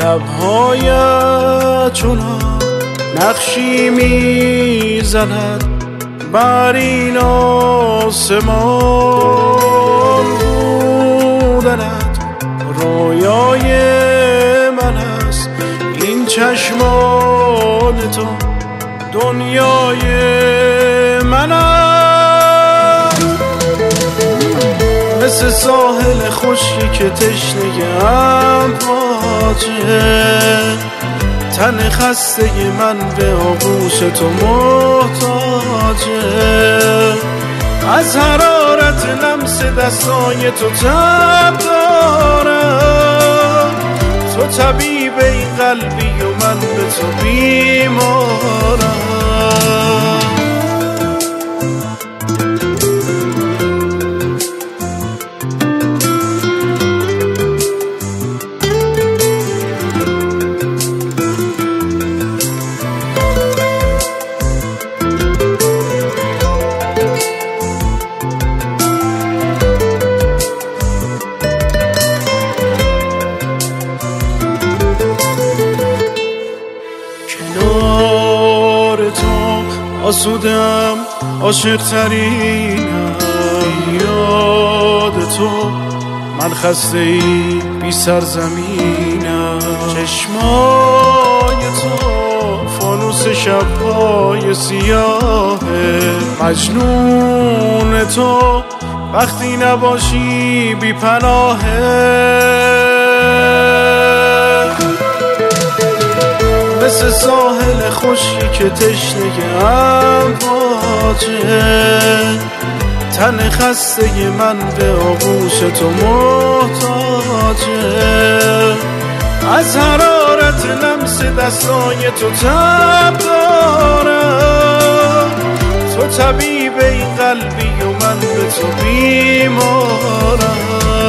لبهایت چنان نقشی میزند بر این آسمان. بودنت رویای من است، این چشمان تو دنیای من است. مثل ساحل خشکی که تشنه‌ام پاچه، تن خسته من به آغوش تو محتاجه. از حرارت لمس دستای تو تب دارم، تو طبیب این قلبی و من به تو بیمارم. آسودم عاشق ترینم، یاد تو من خسته ای بی سرزمینم. چشمای تو فانوس شبهای سیاه، مجنون تو وقتی نباشی بی پناهه. مثل ساحل خشکی که تشنه‌ام پاچه، تن خسته من به آغوش تو محتاجه. از حرارت لمس دستای تو تب دارم، تو طبیب این قلبی و من به تو بیمارم.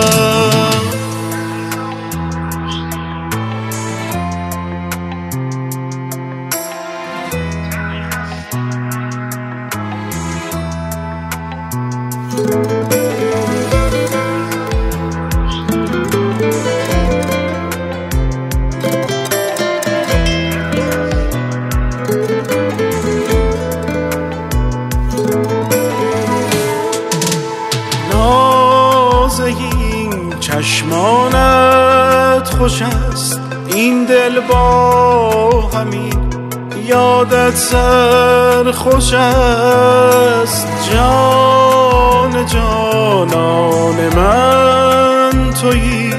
چشمانت خوش است، این دل با همین یادت سر خوش است. جان جانان من تویی،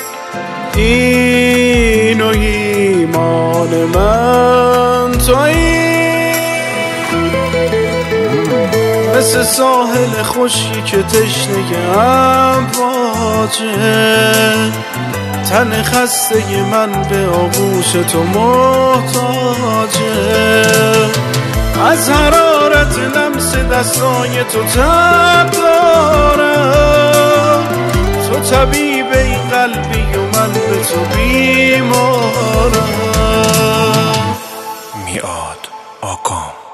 این و ایمان من تویی. مثل ساحل خشکی که تشنه‌ام پاچه، تن خسته من به آغوش تو محتاجه. از حرارت لمس دستای تو تب دارم، تو طبیب این قلبی و من به تو بیمارم. میعاد آکام.